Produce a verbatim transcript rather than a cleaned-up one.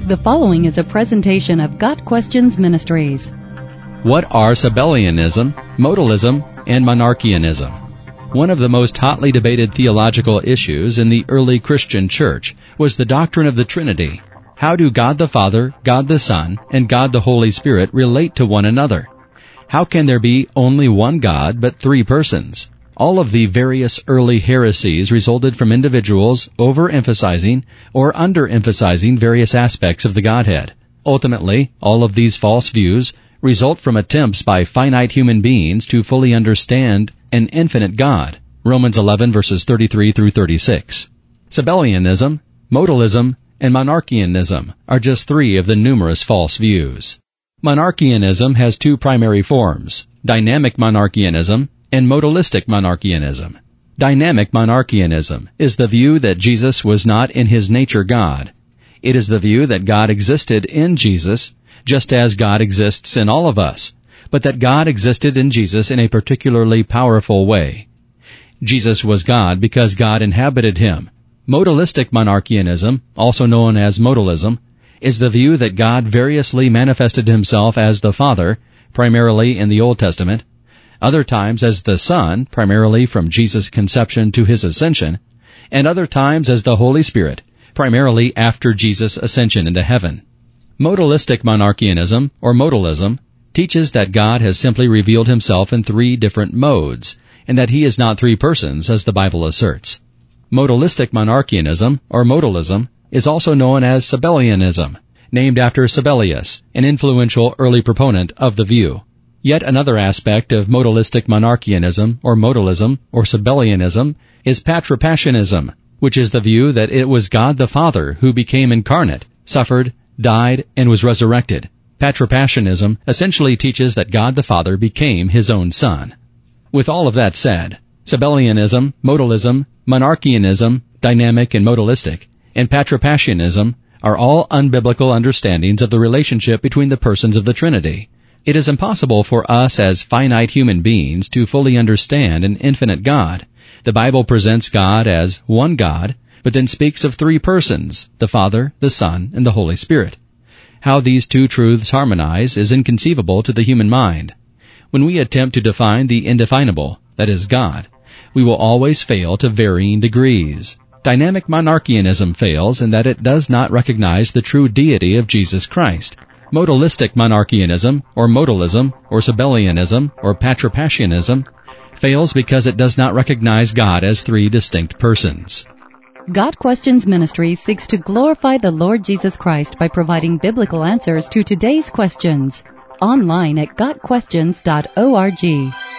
The following is a presentation of Got Questions Ministries. What are Sabellianism, modalism, and monarchianism? One of the most hotly debated theological issues in the early Christian church was the doctrine of the Trinity. How do God the Father, God the Son, and God the Holy Spirit relate to one another? How can there be only one God but three persons? All of the various early heresies resulted from individuals overemphasizing or underemphasizing various aspects of the Godhead. Ultimately, all of these false views result from attempts by finite human beings to fully understand an infinite God. Romans eleven verses thirty-three through thirty-six. Sabellianism, modalism, and monarchianism are just three of the numerous false views. Monarchianism has two primary forms: dynamic monarchianism and modalistic monarchianism. Dynamic monarchianism is the view that Jesus was not in his nature God. It is the view that God existed in Jesus, just as God exists in all of us, but that God existed in Jesus in a particularly powerful way. Jesus was God because God inhabited him. Modalistic monarchianism, also known as modalism, is the view that God variously manifested himself as the Father, primarily in the Old Testament, other times as the Son, primarily from Jesus' conception to his ascension, and other times as the Holy Spirit, primarily after Jesus' ascension into heaven. Modalistic monarchianism, or modalism, teaches that God has simply revealed himself in three different modes, and that he is not three persons, as the Bible asserts. Modalistic monarchianism, or modalism, is also known as Sabellianism, named after Sabellius, an influential early proponent of the view. Yet another aspect of modalistic monarchianism, or modalism, or Sabellianism, is patripassianism, which is the view that it was God the Father who became incarnate, suffered, died, and was resurrected. Patripassianism essentially teaches that God the Father became his own Son. With all of that said, Sabellianism, modalism, monarchianism, dynamic and modalistic, and patripassianism are all unbiblical understandings of the relationship between the persons of the Trinity. It is impossible for us as finite human beings to fully understand an infinite God. The Bible presents God as one God, but then speaks of three persons, the Father, the Son, and the Holy Spirit. How these two truths harmonize is inconceivable to the human mind. When we attempt to define the indefinable, that is God, we will always fail to varying degrees. Dynamic monarchianism fails in that it does not recognize the true deity of Jesus Christ. Modalistic monarchianism, or modalism, or Sabellianism, or patripassianism fails because it does not recognize God as three distinct persons. Got Questions Ministries seeks to glorify the Lord Jesus Christ by providing biblical answers to today's questions. Online at got questions dot org.